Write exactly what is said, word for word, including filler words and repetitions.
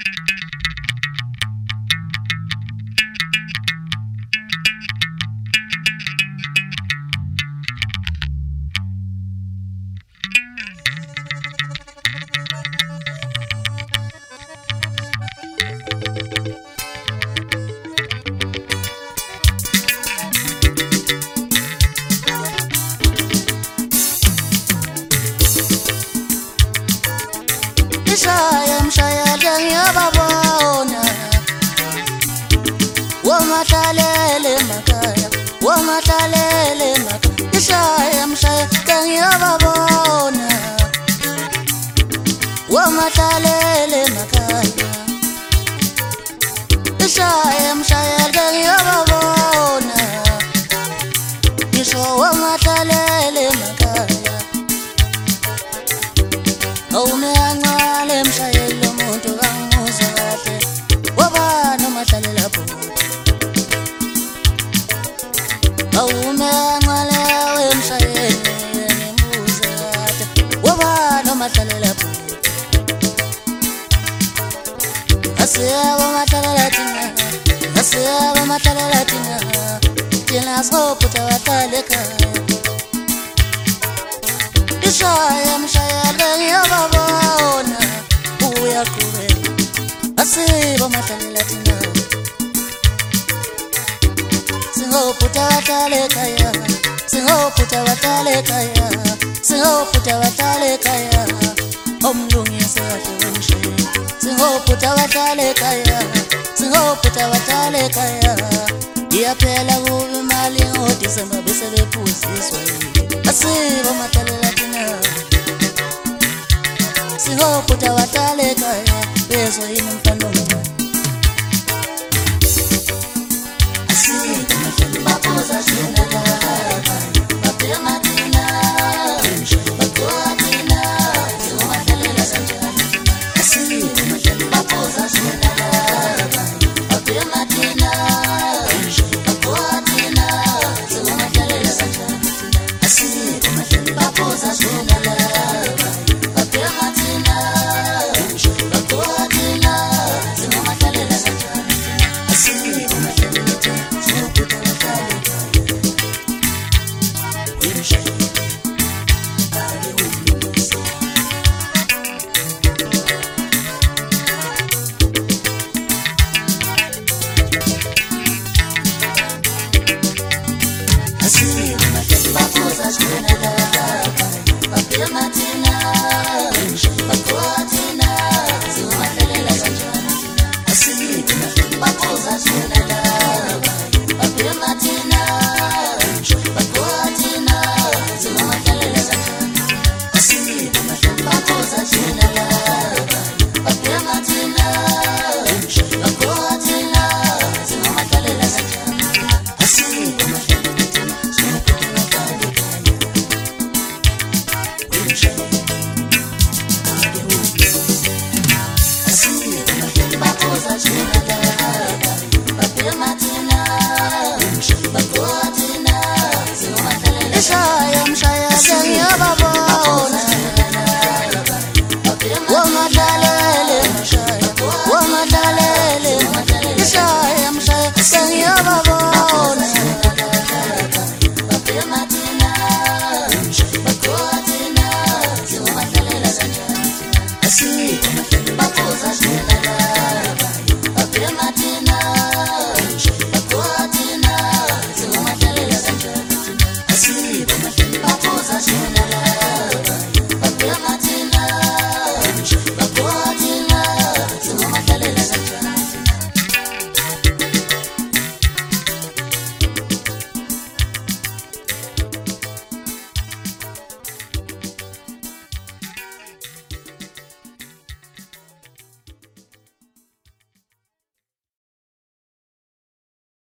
Shaya mshaya danya babona Womatalele makaya Womatalele makaya Shaya mshaya danya babona Womatalele makaya Shaya mshaya danya babona Isho womatalele makaya Ome angale mshayelo muntu kamuzate Wabana matalela po Ome angale we mshayelo muzate Wabana matalela po Asiya matalela tina Asiya matalela tina Tina sopu tawataleka Ishaya mshaya danya babona Uya kube Asiba matalela tina Singo puta watale kaya Singo puta watale kaya Singo puta watale kaya Omlungi sawate wenshe Singo puta watale kaya Singo puta watale kaya Iya pela gubi mali ngoti Sema besebe pusi swai Asiba matalela tina Singo puta watale kaya Beso ina mfano mwa Asiba matalela Bapoza shuna kaya Bapema tina Bakoa tina Singo matalela sanjana Asiba matalela Bapoza shuna kaya Bapema tina Bakoa tina Singo matalela sanjana Asiba matalela Bapoza shuna kaya Bapema tina Bakoa tina Singo matalela sanjana Asiba matalela Singo puta watale kaya Imsha Age umisa Asiba matalela Bapoza shuna kaya Bapema tina Bakoa tina Singo matalela sanjana Asiba matalela Bapoza shuna kaya Bapema tina Bakoa tina Singo matalela sanjana Asiba matalela Bapoza shuna kaya Bapema tina Bakoa tina Singo matalela sanjana Asiba matalela Singo puta watale kaya Imsha Age umisa Asiba matalela Bapoza shuna